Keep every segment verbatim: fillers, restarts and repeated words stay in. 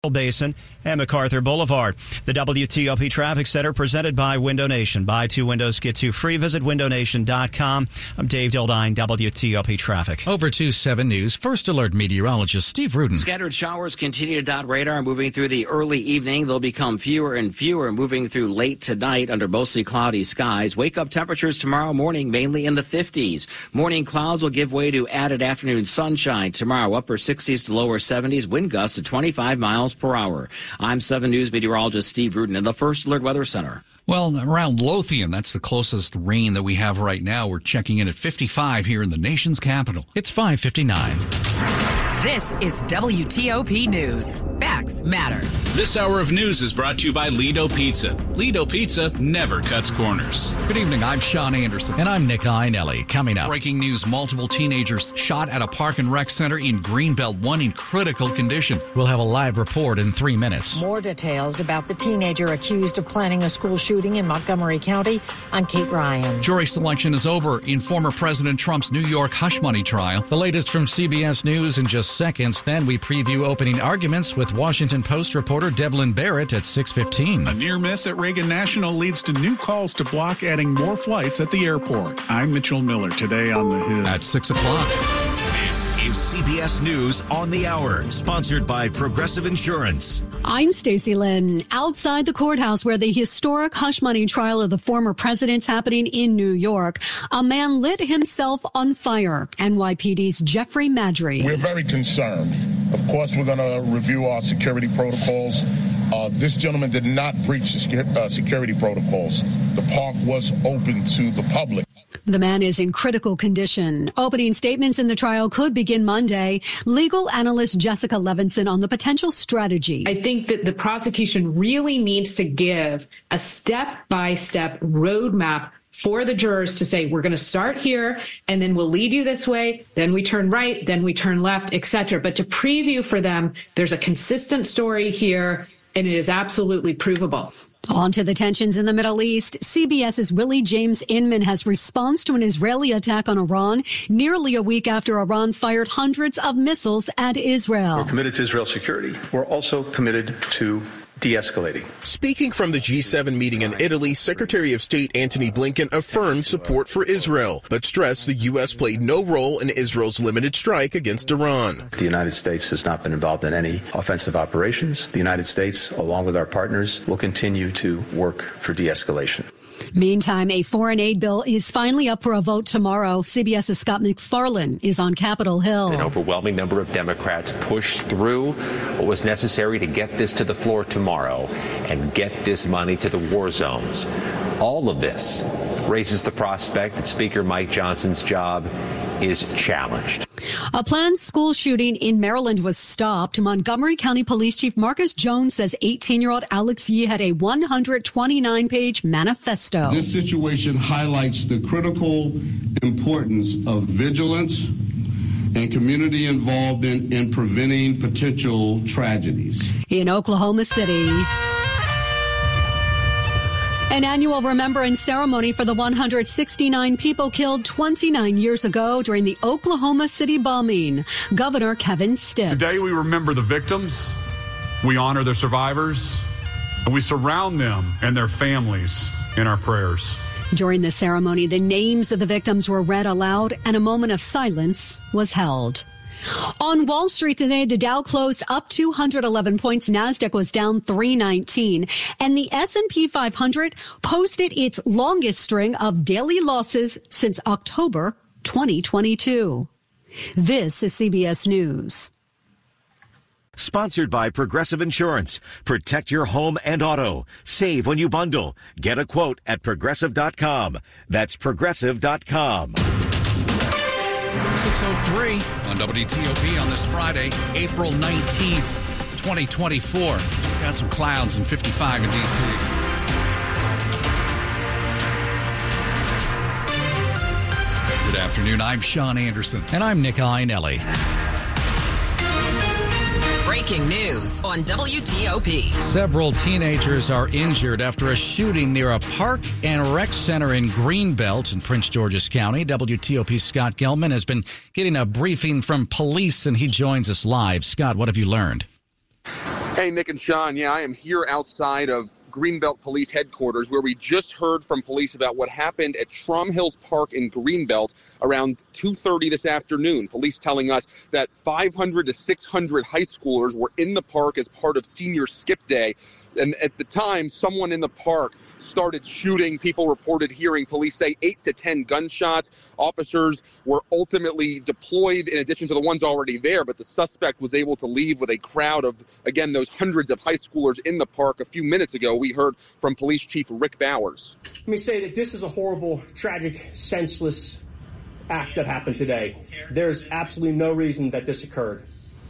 Basin and MacArthur Boulevard. The W T O P Traffic Center presented by Window Nation. Buy two windows, get two free. Visit window nation dot com. I'm Dave Dildine, W T O P Traffic. Over to seven News First Alert meteorologist Steve Rudin. Scattered showers continue to dot radar moving through the early evening. They'll become fewer and fewer moving through late tonight under mostly cloudy skies. Wake-up temperatures tomorrow morning mainly in the fifties. Morning clouds will give way to added afternoon sunshine tomorrow. Upper sixties to lower seventies. Wind gusts to twenty-five miles per hour. I'm seven News meteorologist Steve Rudin in the First Alert Weather Center. Well, around Lothian, that's the closest rain that we have right now. We're checking in at fifty-five here in the nation's capital. It's five fifty-nine. This is W T O P News. Facts matter. This hour of news is brought to you by Lido Pizza. Lido Pizza never cuts corners. Good evening. I'm Sean Anderson. And I'm Nick Iannelli. Coming up. Breaking news. Multiple teenagers shot at a park and rec center in Greenbelt, one in critical condition. We'll have a live report in three minutes. More details about the teenager accused of planning a school shooting in Montgomery County. I'm Kate Ryan. Jury selection is over in former President Trump's New York hush money trial. The latest from C B S News in just seconds. Then we preview opening arguments with Washington Post reporter Devlin Barrett at six fifteen. A near miss at Reagan National leads to new calls to block adding more flights at the airport. I'm Mitchell Miller, today on The Hill. At six o'clock. This is C B S News on the Hour, sponsored by Progressive Insurance. I'm Stacey Lynn. Outside the courthouse where the historic hush money trial of the former president's happening in New York, a man lit himself on fire. N Y P D's Jeffrey Madry. We're very concerned. Of course, we're going to review our security protocols. Uh, this gentleman did not breach the uh, security protocols. The park was open to the public. The man is in critical condition. Opening statements in the trial could begin Monday. Legal analyst Jessica Levinson on the potential strategy. I think that the prosecution really needs to give a step-by-step roadmap for the jurors to say, we're going to start here, and then we'll lead you this way, then we turn right, then we turn left, et cetera. But to preview for them, there's a consistent story here, and it is absolutely provable. On to the tensions in the Middle East. CBS's Willie James Inman has response to an Israeli attack on Iran nearly a week after Iran fired hundreds of missiles at Israel. We're committed to Israel's security. We're also committed to de-escalating. Speaking from the G seven meeting in Italy, Secretary of State Antony Blinken affirmed support for Israel, but stressed the U S played no role in Israel's limited strike against Iran. The United States has not been involved in any offensive operations. The United States, along with our partners, will continue to work for de-escalation. Meantime, a foreign aid bill is finally up for a vote tomorrow. CBS's Scott MacFarlane is on Capitol Hill. An overwhelming number of Democrats pushed through what was necessary to get this to the floor tomorrow and get this money to the war zones. All of this raises the prospect that Speaker Mike Johnson's job is challenged. A planned school shooting in Maryland was stopped. Montgomery County Police Chief Marcus Jones says eighteen-year-old Alex Yee had a one hundred twenty-nine page manifesto. This situation highlights the critical importance of vigilance and community involvement in preventing potential tragedies. In Oklahoma City, an annual remembrance ceremony for the one hundred sixty-nine people killed twenty-nine years ago during the Oklahoma City bombing. Governor Kevin Stitt. Today we remember the victims, we honor their survivors, and we surround them and their families in our prayers. During the ceremony, the names of the victims were read aloud and a moment of silence was held. On Wall Street today, the Dow closed up two hundred eleven points. NASDAQ was down three nineteen. And the S and P five hundred posted its longest string of daily losses since October twenty twenty-two. This is C B S News. Sponsored by Progressive Insurance. Protect your home and auto. Save when you bundle. Get a quote at progressive dot com. That's progressive dot com. six oh three on W T O P on this Friday, April nineteenth, twenty twenty-four. Got some clouds and fifty-five in D C. Good afternoon. I'm Sean Anderson. And I'm Nick Iannelli. Breaking news on W T O P. Several teenagers are injured after a shooting near a park and rec center in Greenbelt in Prince George's County. W T O P's Scott Gelman has been getting a briefing from police, and he joins us live. Scott, what have you learned? Hey, Nick and Sean. Yeah, I am here outside of Greenbelt Police Headquarters, where we just heard from police about what happened at Trom Hills Park in Greenbelt around two thirty this afternoon. Police telling us that five hundred to six hundred high schoolers were in the park as part of Senior Skip Day. And at the time, someone in the park started shooting. People reported hearing, police say, eight to ten gunshots. Officers were ultimately deployed in addition to the ones already there, but the suspect was able to leave with a crowd of, again, those hundreds of high schoolers in the park. A few minutes ago, we heard from Police Chief Rick Bowers. Let me say that this is a horrible, tragic, senseless act that happened today. There's absolutely no reason that this occurred.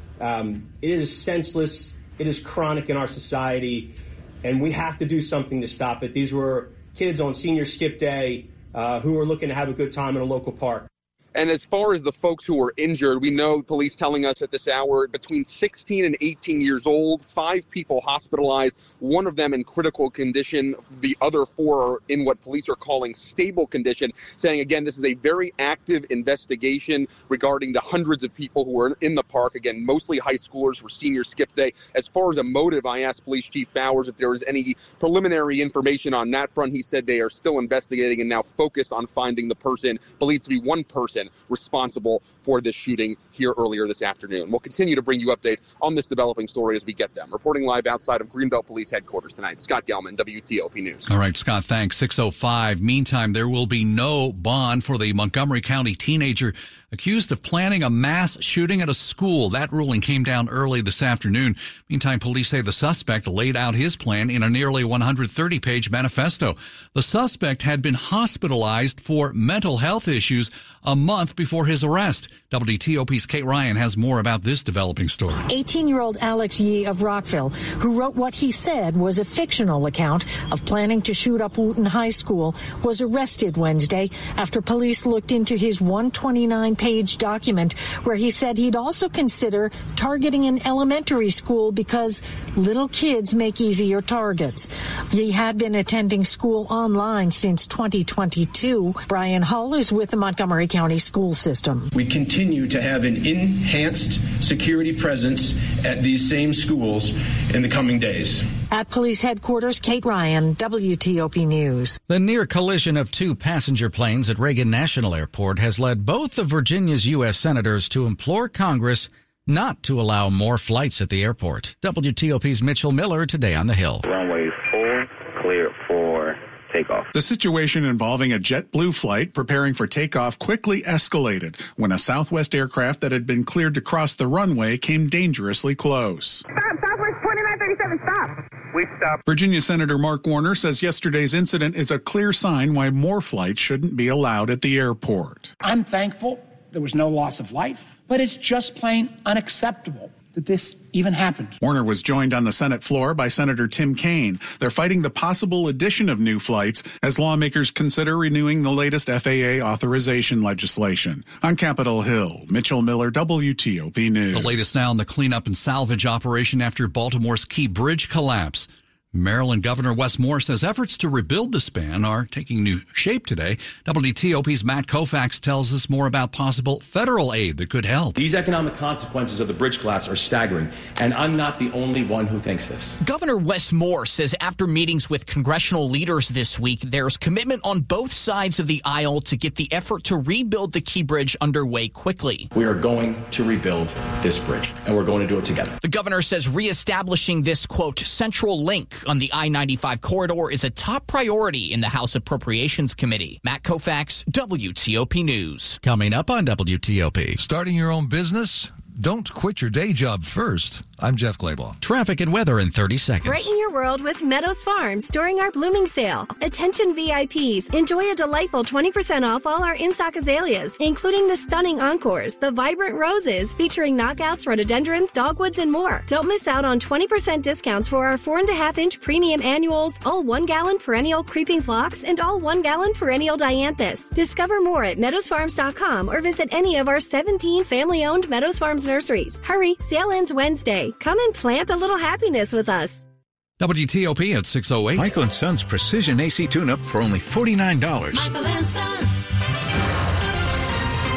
Um, it is senseless. It is chronic in our society, and we have to do something to stop it. These were kids on Senior Skip Day uh, who were looking to have a good time in a local park. And as far as the folks who were injured, we know police telling us at this hour between sixteen and eighteen years old, five people hospitalized, one of them in critical condition. The other four are in what police are calling stable condition, saying, again, this is a very active investigation regarding the hundreds of people who were in the park. Again, mostly high schoolers for Senior Skip Day. As far as a motive, I asked Police Chief Bowers if there was any preliminary information on that front. He said they are still investigating and now focus on finding the person believed to be one person responsible for this shooting here earlier this afternoon. We'll continue to bring you updates on this developing story as we get them. Reporting live outside of Greenbelt Police Headquarters tonight, Scott Gelman, W T O P News. All right, Scott, thanks. six oh five. Meantime, there will be no bond for the Montgomery County teenager accused of planning a mass shooting at a school. That ruling came down early this afternoon. Meantime, police say the suspect laid out his plan in a nearly one hundred thirty page manifesto. The suspect had been hospitalized for mental health issues a month before his arrest. W T O P's Kate Ryan has more about this developing story. eighteen-year-old Alex Yee of Rockville, who wrote what he said was a fictional account of planning to shoot up Wooten High School, was arrested Wednesday after police looked into his one hundred twenty-nine page document where he said he'd also consider targeting an elementary school because little kids make easier targets. Yee had been attending school online since twenty twenty-two. Brian Hull is with the Montgomery County school system. We continue to have an enhanced security presence at these same schools in the coming days. At police headquarters, Kate Ryan, W T O P News. The near collision of two passenger planes at Reagan National Airport has led both of Virginia's U S senators to implore Congress not to allow more flights at the airport. W T O P's Mitchell Miller today on the Hill. Runway four, clear for takeoff. The situation involving a JetBlue flight preparing for takeoff quickly escalated when a Southwest aircraft that had been cleared to cross the runway came dangerously close. Stop, Southwest twenty-nine thirty-seven, stop. We stopped. Virginia Senator Mark Warner says yesterday's incident is a clear sign why more flights shouldn't be allowed at the airport. I'm thankful there was no loss of life, but it's just plain unacceptable that this even happened. Warner was joined on the Senate floor by Senator Tim Kaine. They're fighting the possible addition of new flights as lawmakers consider renewing the latest F A A authorization legislation. On Capitol Hill, Mitchell Miller, W T O P News. The latest now on the cleanup and salvage operation after Baltimore's Key Bridge collapse. Maryland Governor Wes Moore says efforts to rebuild the span are taking new shape today. W T O P's Matt Koufax tells us more about possible federal aid that could help. These economic consequences of the bridge collapse are staggering, and I'm not the only one who thinks this. Governor Wes Moore says after meetings with congressional leaders this week, there's commitment on both sides of the aisle to get the effort to rebuild the Key Bridge underway quickly. We are going to rebuild this bridge, and we're going to do it together. The governor says reestablishing this, quote, central link on the I ninety-five corridor is a top priority in the House Appropriations Committee. Matt Koufax, W T O P News. Coming up on W T O P. Starting your own business? Don't quit your day job first. I'm Jeff Claybaugh. Traffic and weather in thirty seconds. Brighten your world with Meadows Farms during our blooming sale. Attention V I Ps. Enjoy a delightful twenty percent off all our in-stock azaleas, including the stunning Encores, the vibrant roses featuring knockouts, rhododendrons, dogwoods, and more. Don't miss out on twenty percent discounts for our four and a half inch premium annuals, all one gallon perennial creeping phlox, and all one gallon perennial dianthus. Discover more at meadows farms dot com or visit any of our seventeen family-owned Meadows Farms nurseries. Hurry, sale ends Wednesday. Come and plant a little happiness with us. W T O P at six oh eight. Michael and Son's Precision A C Tune-Up for only forty-nine dollars. Michael and Son.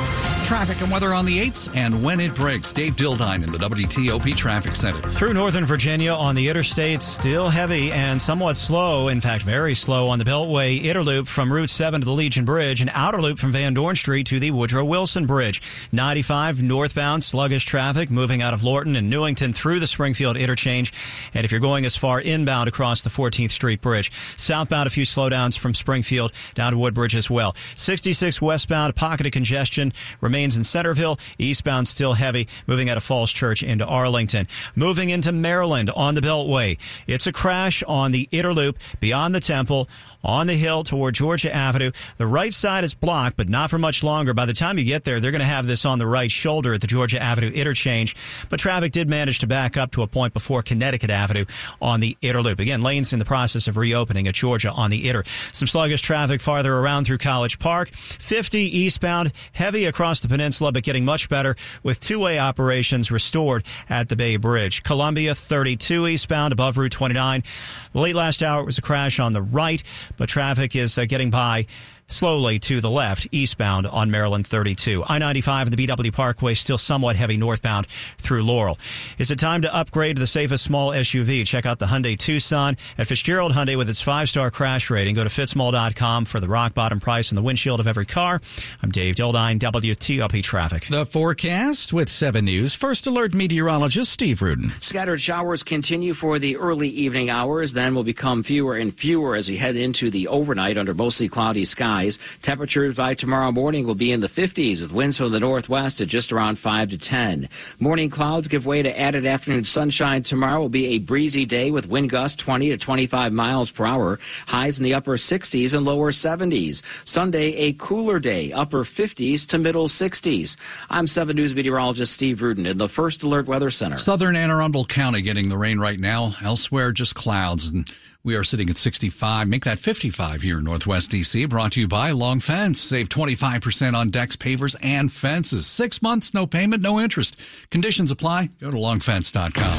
Traffic and weather on the eights and when it breaks. Dave Dildine in the W T O P Traffic Center. Through Northern Virginia on the interstate, still heavy and somewhat slow. In fact, very slow on the Beltway Inner Loop from Route seven to the Legion Bridge and Outer Loop from Van Dorn Street to the Woodrow Wilson Bridge. ninety-five northbound, sluggish traffic moving out of Lorton and Newington through the Springfield interchange. And if you're going as far inbound across the fourteenth Street Bridge, southbound a few slowdowns from Springfield down to Woodbridge as well. sixty-six westbound, a pocket of congestion remains in Centerville. Eastbound still heavy, moving out of Falls Church into Arlington. Moving into Maryland on the Beltway. It's a crash on the Inner Loop beyond the Temple, on the hill toward Georgia Avenue. The right side is blocked, but not for much longer. By the time you get there, they're going to have this on the right shoulder at the Georgia Avenue interchange. But traffic did manage to back up to a point before Connecticut Avenue on the Inner Loop. Again, lanes in the process of reopening at Georgia on the Inner. Some sluggish traffic farther around through College Park. fifty eastbound, heavy across the peninsula, but getting much better with two-way operations restored at the Bay Bridge. Columbia, thirty-two eastbound above Route twenty-nine. Late last hour, it was a crash on the right, but traffic is uh, getting by slowly to the left, eastbound on Maryland thirty-two. I ninety-five and the B W Parkway still somewhat heavy northbound through Laurel. Is it time to upgrade to the safest small S U V? Check out the Hyundai Tucson at Fitzgerald Hyundai with its five-star crash rating. Go to fitzmall dot com for the rock-bottom price and the windshield of every car. I'm Dave Dildine, W T O P Traffic. The forecast with seven News First Alert meteorologist Steve Rudin. Scattered showers continue for the early evening hours, then will become fewer and fewer as we head into the overnight under mostly cloudy skies. Temperatures by tomorrow morning will be in the fifties with winds from the northwest at just around five to ten. Morning clouds give way to added afternoon sunshine. Tomorrow will be a breezy day with wind gusts twenty to twenty-five miles per hour. Highs in the upper sixties and lower seventies. Sunday, a cooler day, upper fifties to middle sixties. I'm seven News meteorologist Steve Rudin in the First Alert Weather Center. Southern Anne Arundel County getting the rain right now. Elsewhere, just clouds. And we are sitting at sixty-five. Make that fifty-five here in Northwest D C. Brought to you by Long Fence. Save twenty-five percent on decks, pavers, and fences. Six months, no payment, no interest. Conditions apply. Go to long fence dot com.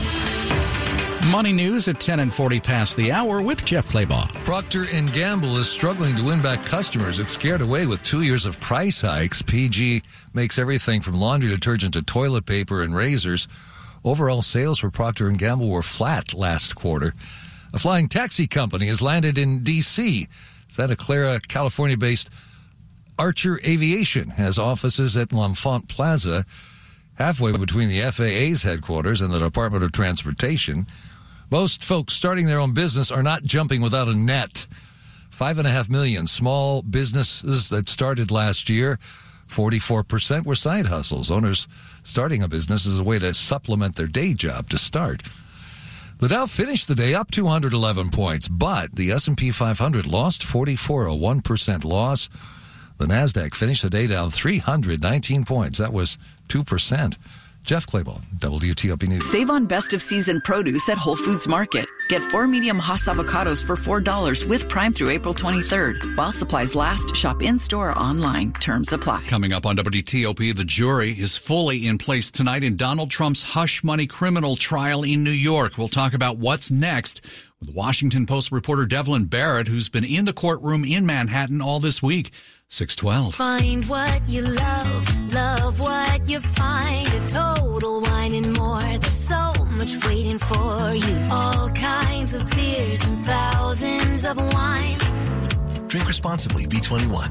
Money news at ten and forty past the hour with Jeff Claybaugh. Procter and Gamble is struggling to win back customers it's scared away with two years of price hikes. P G makes everything from laundry detergent to toilet paper and razors. Overall sales for Procter and Gamble were flat last quarter. A flying taxi company has landed in D C Santa Clara, California-based Archer Aviation has offices at L'Enfant Plaza, halfway between the F A A's headquarters and the Department of Transportation. Most folks starting their own business are not jumping without a net. Five and a half million small businesses that started last year, forty-four percent were side hustles. Owners starting a business is a way to supplement their day job to start. The Dow finished the day up two hundred eleven points, but the S and P five hundred lost forty-four, a one percent loss. The NASDAQ finished the day down three hundred nineteen points. That was two percent. Jeff Claybaugh, W T O P News. Save on best of season produce at Whole Foods Market. Get four medium Hass avocados for four dollars with Prime through April twenty-third. While supplies last, shop in-store or online. Terms apply. Coming up on W T O P, the jury is fully in place tonight in Donald Trump's hush money criminal trial in New York. We'll talk about what's next with Washington Post reporter Devlin Barrett, who's been in the courtroom in Manhattan all this week. six twelve. Find what you love, love what you find. A Total Wine and More. There's so much waiting for you. All kinds of beers and thousands of wines. Drink responsibly. B twenty-one.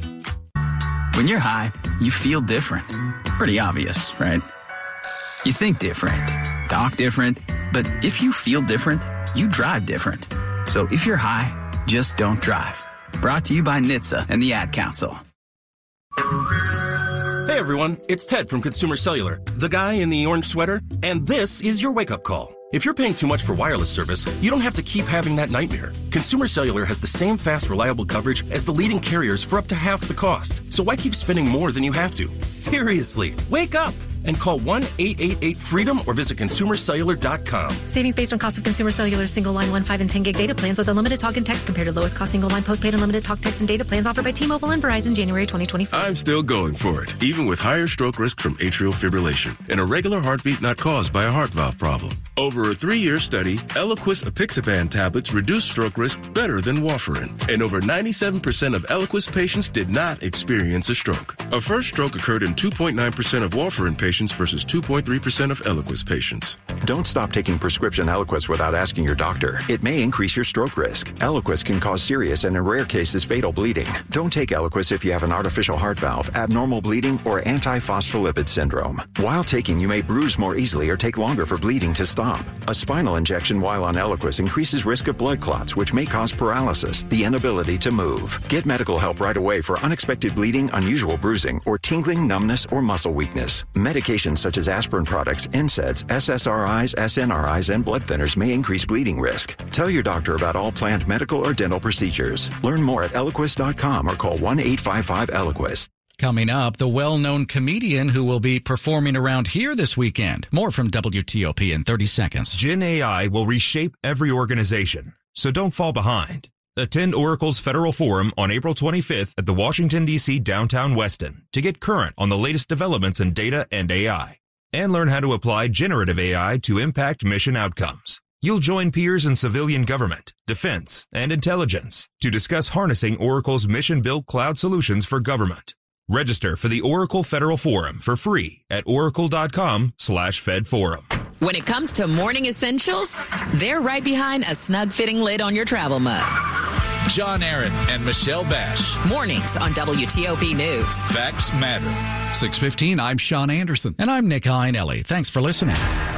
When you're high, you feel different. Pretty obvious, right? You think different, talk different, but if you feel different, you drive different. So if you're high, just don't drive. Brought to you by N H T S A and the Ad Council. Hey everyone, it's Ted from Consumer Cellular, the guy in the orange sweater, and this is your wake-up call. If you're paying too much for wireless service, you don't have to keep having that nightmare. Consumer Cellular has the same fast, reliable coverage as the leading carriers for up to half the cost. So why keep spending more than you have to? Seriously, wake up! and call one eight eight eight freedom or visit consumer cellular dot com. Savings based on cost of consumer cellular single line one, five, and ten gig data plans with unlimited talk and text compared to lowest cost single line postpaid unlimited talk, text, and data plans offered by T-Mobile and Verizon January twenty twenty-four. I'm still going for it, even with higher stroke risk from atrial fibrillation and a regular heartbeat not caused by a heart valve problem. Over a three-year study, Eliquis apixaban tablets reduced stroke risk better than warfarin, and over ninety-seven percent of Eliquis patients did not experience a stroke. A first stroke occurred in two point nine percent of warfarin patients versus two point three percent of Eliquis patients. Don't stop taking prescription Eliquis without asking your doctor. It may increase your stroke risk. Eliquis can cause serious and in rare cases fatal bleeding. Don't take Eliquis if you have an artificial heart valve, abnormal bleeding, or antiphospholipid syndrome. While taking, you may bruise more easily or take longer for bleeding to stop. A spinal injection while on Eliquis increases risk of blood clots, which may cause paralysis, the inability to move. Get medical help right away for unexpected bleeding, unusual bruising, or tingling, numbness, or muscle weakness. Medications such as aspirin products, N SAIDs, S S R Is, S N R Is, and blood thinners may increase bleeding risk. Tell your doctor about all planned medical or dental procedures. Learn more at eliquis dot com or call one eight five five Eliquis. Coming up, the well-known comedian who will be performing around here this weekend. More from W T O P in thirty seconds. Gen A I will reshape every organization, so don't fall behind. Attend Oracle's Federal Forum on April twenty-fifth at the Washington, D C downtown Westin to get current on the latest developments in data and A I, and learn how to apply generative A I to impact mission outcomes. You'll join peers in civilian government, defense, and intelligence to discuss harnessing Oracle's mission-built cloud solutions for government. Register for the Oracle Federal Forum for free at oracle.com slash fedforum. When it comes to morning essentials, they're right behind a snug-fitting lid on your travel mug. John Aaron and Michelle Bash. Mornings on W T O P News. Facts matter. six fifteen, I'm Sean Anderson. And I'm Nick Iannelli. Thanks for listening.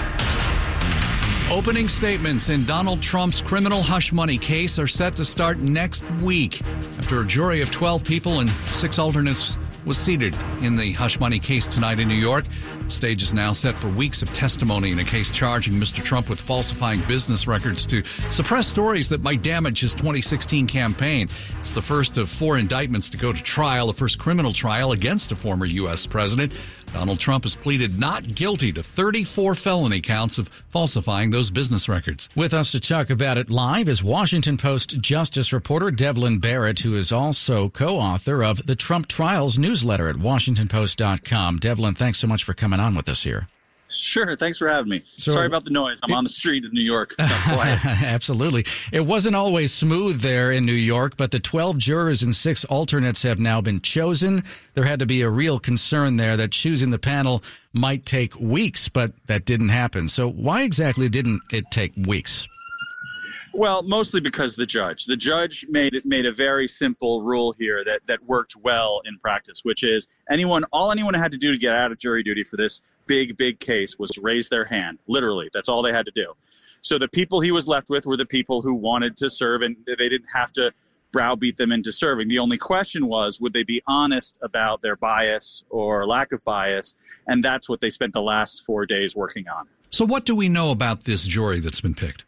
Opening statements in Donald Trump's criminal hush money case are set to start next week after a jury of twelve people and six alternates was seated in the hush money case tonight in New York. The stage is now set for weeks of testimony in a case charging Mister Trump with falsifying business records to suppress stories that might damage his twenty sixteen campaign. It's the first of four indictments to go to trial, the first criminal trial against a former U S president. Donald Trump has pleaded not guilty to thirty-four felony counts of falsifying those business records. With us to talk about it live is Washington Post justice reporter Devlin Barrett, who is also co-author of the Trump Trials newsletter at washington post dot com. Devlin, thanks so much for coming on with us here. Sure. Thanks for having me. So, Sorry about the noise. I'm on the street in New York. Absolutely. It wasn't always smooth there in New York, but the twelve jurors and six alternates have now been chosen. There had to be a real concern there that choosing the panel might take weeks, but that didn't happen. So why exactly didn't it take weeks? Well, mostly because the judge. The judge made it made a very simple rule here that, that worked well in practice, which is anyone, all anyone had to do to get out of jury duty for this big, big case was to raise their hand. Literally, that's all they had to do. So the people he was left with were the people who wanted to serve, and they didn't have to browbeat them into serving. The only question was, would they be honest about their bias or lack of bias? And that's what they spent the last four days working on. So what do we know about this jury that's been picked?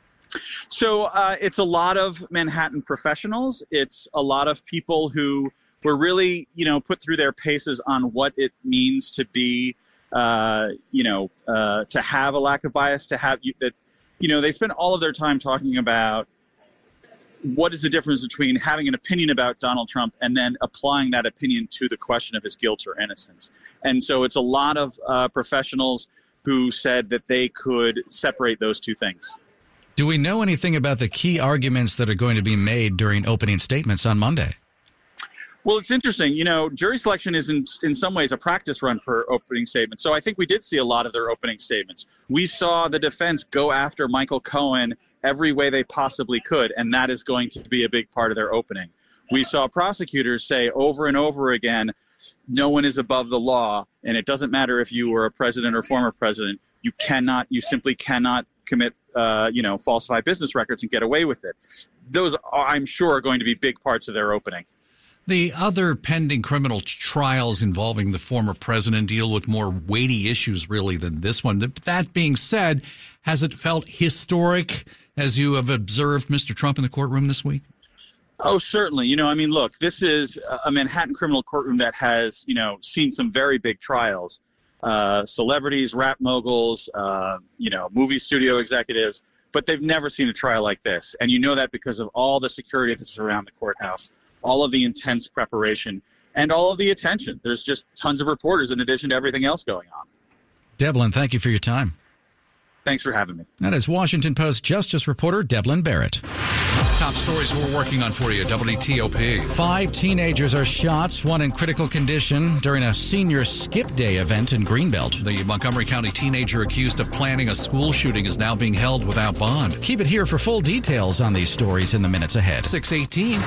So uh, it's a lot of Manhattan professionals. It's a lot of people who were really, you know, put through their paces on what it means to be, uh, you know, uh, to have a lack of bias, to have you, that, you know, they spend all of their time talking about what is the difference between having an opinion about Donald Trump and then applying that opinion to the question of his guilt or innocence. And so it's a lot of uh, professionals who said that they could separate those two things. Do we know anything about the key arguments that are going to be made during opening statements on Monday? Well, it's interesting. You know, jury selection is in, in some ways a practice run for opening statements. So I think we did see a lot of their opening statements. We saw the defense go after Michael Cohen every way they possibly could, and that is going to be a big part of their opening. We saw prosecutors say over and over again, no one is above the law, and it doesn't matter if you were a president or former president. You cannot, you simply cannot commit, uh, you know, falsify business records and get away with it. Those, are, I'm sure, are going to be big parts of their opening. The other pending criminal trials involving the former president deal with more weighty issues, really, than this one. That being said, has it felt historic as you have observed Mister Trump in the courtroom this week? Oh, certainly. You know, I mean, look, this is a Manhattan criminal courtroom that has, you know, seen some very big trials. uh, celebrities, rap moguls, uh, you know, movie studio executives, but they've never seen a trial like this. And you know that because of all the security that's around the courthouse, all of the intense preparation, and all of the attention. There's just tons of reporters in addition to everything else going on. Devlin, thank you for your time. Thanks for having me. That is Washington Post Justice reporter Devlin Barrett. Top stories we're working on for you, W T O P. Five teenagers are shot, one in critical condition, during a senior skip day event in Greenbelt. The Montgomery County teenager accused of planning a school shooting is now being held without bond. Keep it here for full details on these stories in the minutes ahead. six eighteen.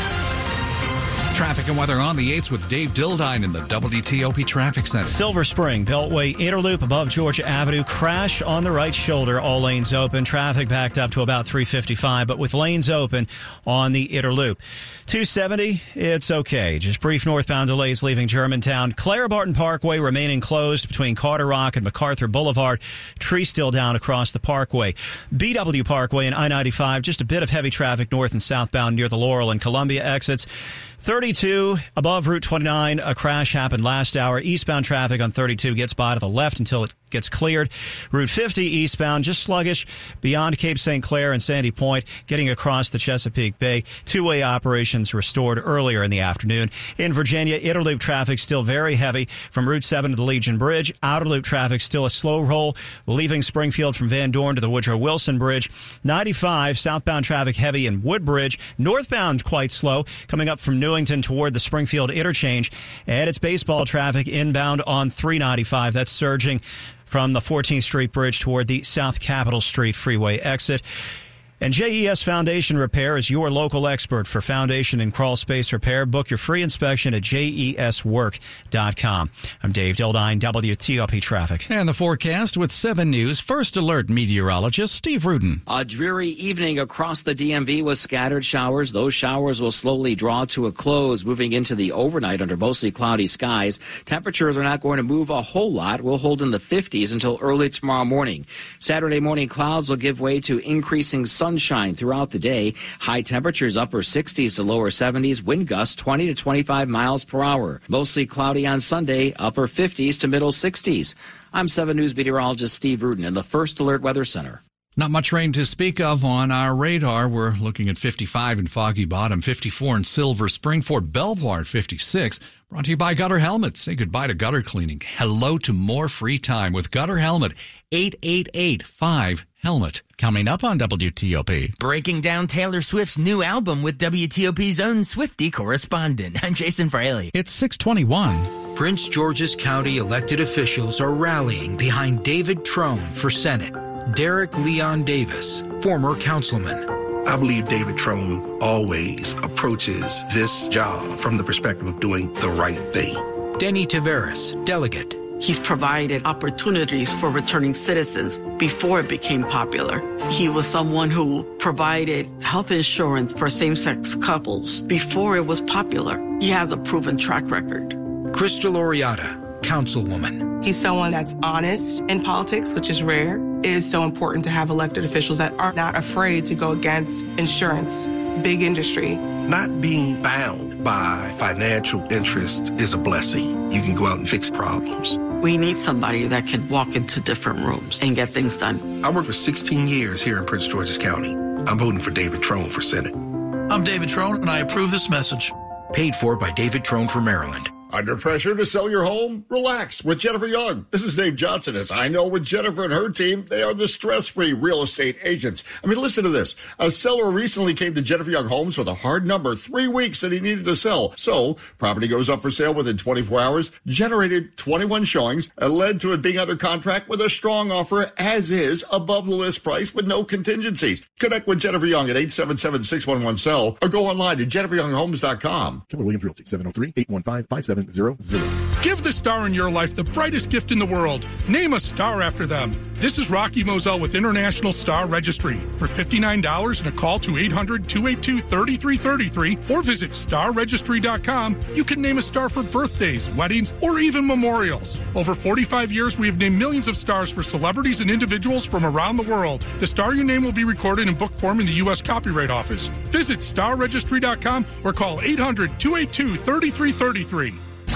Traffic and weather on the eights with Dave Dildine in the W T O P Traffic Center. Silver Spring, Beltway Interloop above Georgia Avenue. Crash on the right shoulder. All lanes open. Traffic backed up to about three fifty-five, but with lanes open on the Interloop. two seventy, it's okay. Just brief northbound delays leaving Germantown. Claire Barton Parkway remaining closed between Carter Rock and MacArthur Boulevard. Tree still down across the parkway. B W Parkway and I ninety-five, just a bit of heavy traffic north and southbound near the Laurel and Columbia exits. thirty-two above Route twenty-nine, a crash happened last hour. Eastbound traffic on thirty-two gets by to the left until it gets cleared. Route fifty eastbound, just sluggish beyond Cape Saint Clair and Sandy Point, getting across the Chesapeake Bay. Two-way operations restored earlier in the afternoon. In Virginia, Interloop traffic still very heavy from Route seven to the Legion Bridge. Outer Loop traffic still a slow roll, leaving Springfield from Van Dorn to the Woodrow Wilson Bridge. ninety-five, southbound traffic heavy in Woodbridge. Northbound quite slow, coming up from Newington toward the Springfield interchange. And it's baseball traffic inbound on three ninety-five. That's surging from the fourteenth Street Bridge toward the South Capitol Street freeway exit. And J E S Foundation Repair is your local expert for foundation and crawl space repair. Book your free inspection at J E S work dot com. I'm Dave Dildine, W T O P Traffic. And the forecast with seven News First Alert meteorologist Steve Rudin. A dreary evening across the D M V with scattered showers. Those showers will slowly draw to a close, moving into the overnight under mostly cloudy skies. Temperatures are not going to move a whole lot. We'll hold in the fifties until early tomorrow morning. Saturday morning clouds will give way to increasing sun. Sunshine throughout the day. High temperatures upper sixties to lower seventies. Wind gusts twenty to twenty-five miles per hour. Mostly cloudy on Sunday. Upper fifties to middle sixties. I'm seven News meteorologist Steve Rudin in the First Alert Weather Center. Not much rain to speak of on our radar. We're looking at fifty-five in Foggy Bottom, fifty-four in Silver Spring, Fort Belvoir fifty-six. Brought to you by Gutter Helmet. Say goodbye to gutter cleaning. Hello to more free time with Gutter Helmet. eight eight eight five helmet. Coming up on W T O P. Breaking down Taylor Swift's new album with W T O P's own Swiftie correspondent. I'm Jason Fraley. It's six twenty-one. Prince George's County elected officials are rallying behind David Trone for Senate. Derek Leon Davis, former councilman. I believe David Trone always approaches this job from the perspective of doing the right thing. Denny Taveras, delegate. He's provided opportunities for returning citizens before it became popular. He was someone who provided health insurance for same-sex couples before it was popular. He has a proven track record. Krista Laureata, councilwoman. He's someone that's honest in politics, which is rare. It is so important to have elected officials that are not afraid to go against insurance, big industry. Not being bound by financial interest is a blessing. You can go out and fix problems. We need somebody that can walk into different rooms and get things done. I worked for sixteen years here in Prince George's County. I'm voting for David Trone for Senate. I'm David Trone, and I approve this message. Paid for by David Trone for Maryland. Under pressure to sell your home? Relax with Jennifer Young. This is Dave Johnson. As I know with Jennifer and her team, they are the stress-free real estate agents. I mean, listen to this. A seller recently came to Jennifer Young Homes with a hard number, three weeks that he needed to sell. So, property goes up for sale within twenty-four hours, generated twenty-one showings, and led to it being under contract with a strong offer as is, above the list price with no contingencies. Connect with Jennifer Young at eight seven seven, six one one, S E L L or go online to jennifer young homes dot com. Keller Williams Realty, seven oh three, eight one five, five seven zero zero. Give the star in your life the brightest gift in the world. Name a star after them. This is Rocky Moselle with International Star Registry. For fifty-nine dollars and a call to eight hundred, two eight two, three three three three or visit star registry dot com, you can name a star for birthdays, weddings, or even memorials. Over forty-five years, we have named millions of stars for celebrities and individuals from around the world. The star you name will be recorded in book form in the U S Copyright Office. Visit star registry dot com or call eight hundred, two eight two, three three three three.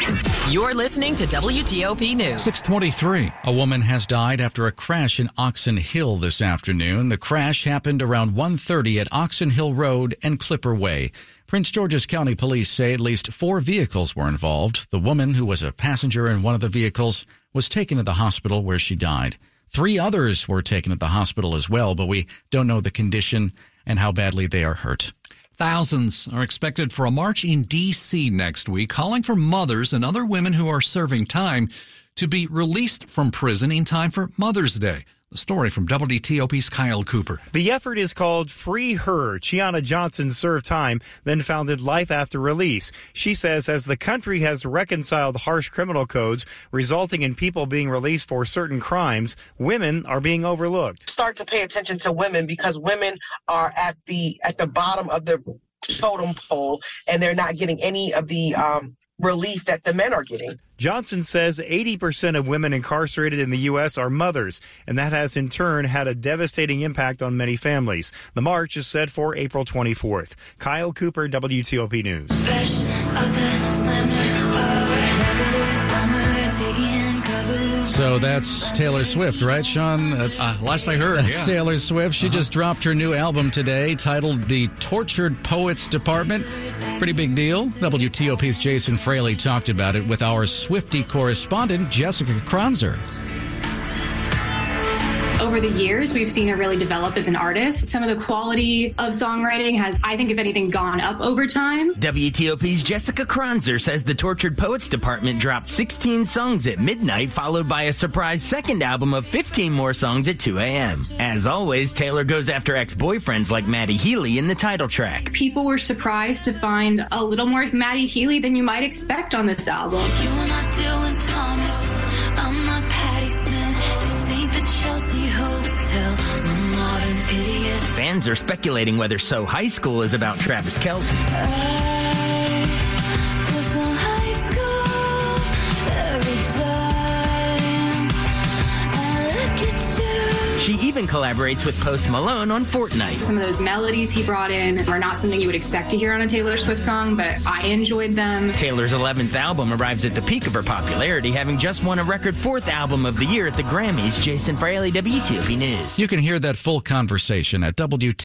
You're listening to W T O P News. six twenty-three. A woman has died after a crash in Oxon Hill this afternoon. The crash happened around one thirty at Oxon Hill Road and Clipper Way. Prince George's County Police say at least four vehicles were involved. The woman, who was a passenger in one of the vehicles, was taken to the hospital where she died. Three others were taken to the hospital as well, but we don't know the condition and how badly they are hurt. Thousands are expected for a march in D C next week, calling for mothers and other women who are serving time to be released from prison in time for Mother's Day. The story from W T O P's Kyle Cooper. The effort is called Free Her. Chiana Johnson served time, then founded Life After Release. She says as the country has reconciled harsh criminal codes resulting in people being released for certain crimes, women are being overlooked. Start to pay attention to women because women are at the at the bottom of the totem pole and they're not getting any of the um, relief that the men are getting. Johnson says eighty percent of women incarcerated in the U S are mothers, and that has in turn had a devastating impact on many families. The march is set for April twenty-fourth. Kyle Cooper, W T O P News. Fresh out the slammer, oh, summer, taking cover. So that's Taylor Swift, right, Sean? That's uh, last I heard. That's yeah. Taylor Swift. She uh-huh. just dropped her new album today, titled The Tortured Poets Department. Pretty big deal. W T O P's Jason Fraley talked about it with our Swiftie correspondent, Jessica Kronzer. Over the years, we've seen her really develop as an artist. Some of the quality of songwriting has, I think, if anything, gone up over time. W T O P's Jessica Kronzer says the Tortured Poets Department dropped sixteen songs at midnight, followed by a surprise second album of fifteen more songs at two a.m. As always, Taylor goes after ex-boyfriends like Maddie Healy in the title track. People were surprised to find a little more Maddie Healy than you might expect on this album. You're not Dylan Thomas, I'm not Patti Smith. This ain't the Chelsea Hotel, I'm not an idiot. Fans are speculating whether So High School is about Travis Kelce. I feel so high school every time I look at you. She even collaborates with Post Malone on Fortnite. Some of those melodies he brought in are not something you would expect to hear on a Taylor Swift song, but I enjoyed them. Taylor's eleventh album arrives at the peak of her popularity, having just won a record fourth album of the year at the Grammys. Jason Fraley, W T O P News. You can hear that full conversation at W T O P.